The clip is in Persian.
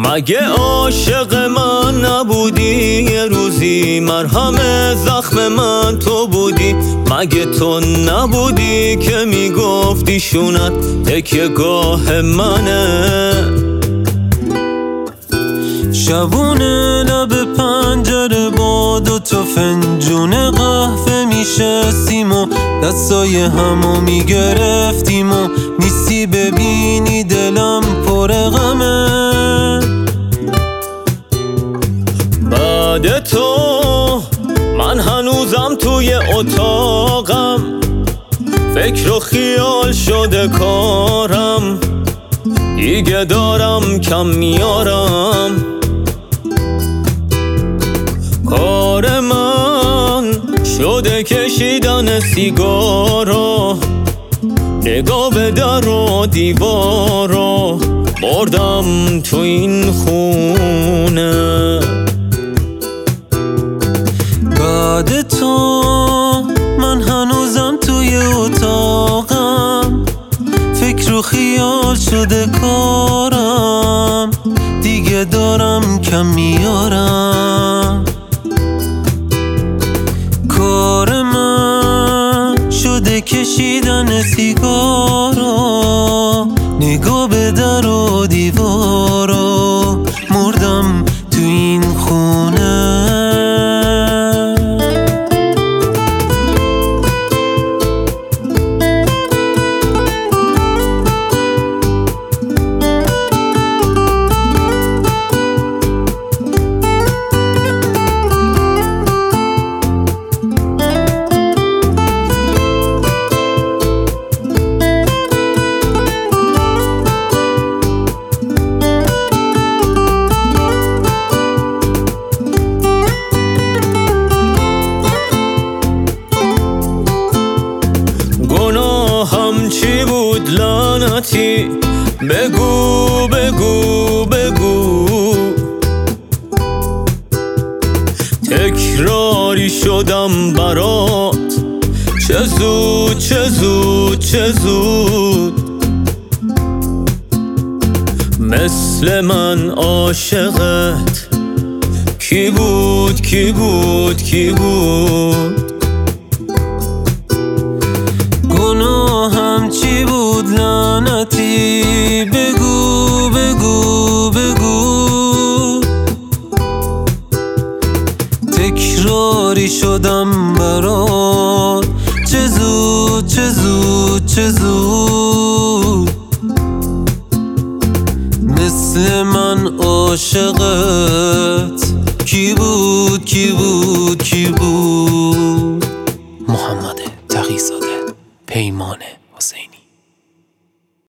مگه عاشق من نبودی؟ یه روزی مرهم زخم من تو بودی. مگه تو نبودی که میگفتی شونت تکیه گاه منه؟ شبونه لب پنجره با دوتا فنجون قهوه میشستیم و دستای همو میگرفتیم و نیستی ببینی دلم پر غمه. بعد تو من هنوزم توی اتاقم، فکر و خیال شده کارم، دیگه دارم کم میارم. کار من شده کشیدن سیگارا، نگاه به در و دیوارا، مردم تو این خونه. بعد تو من هنوزم توی اتاقم، فکر و خیال شده کارم، دیگه دارم کم میارم. کار من شده کشیدن سیگارا، نگاه به در و دیوارا، مردم تو این خونه. گناهم چی بود لعنتی؟ بگو بگو بگو. تکراری شدم برات، چه زود چه زود چه زود. مثل من عاشقت کی بود کی بود کی بود؟ گناهم چی بود لعنتی؟ بگو بگو بگو. تکراری شدم برات، چه زود چه زود چه زود. مثل من عاشقت کی بود کی بود کی بود؟ محمد تقی‌زاده، پیمان حسینی.